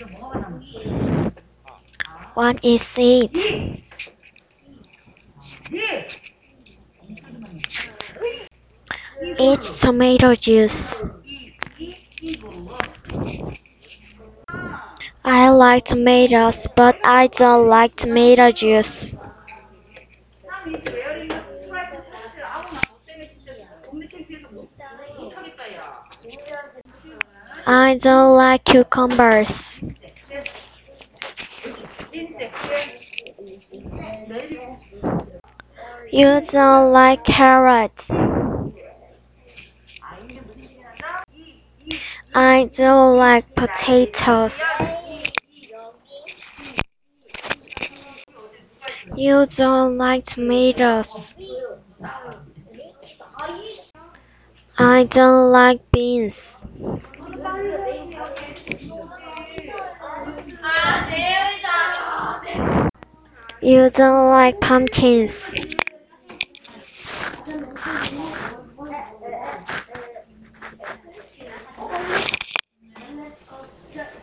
What is it? It's tomato juice. I like tomatoes, but I don't like tomato juice. I don't like cucumbers. You don't like carrots. I don't like potatoes. You don't like tomatoes. I don't like beans. You don't like pumpkins.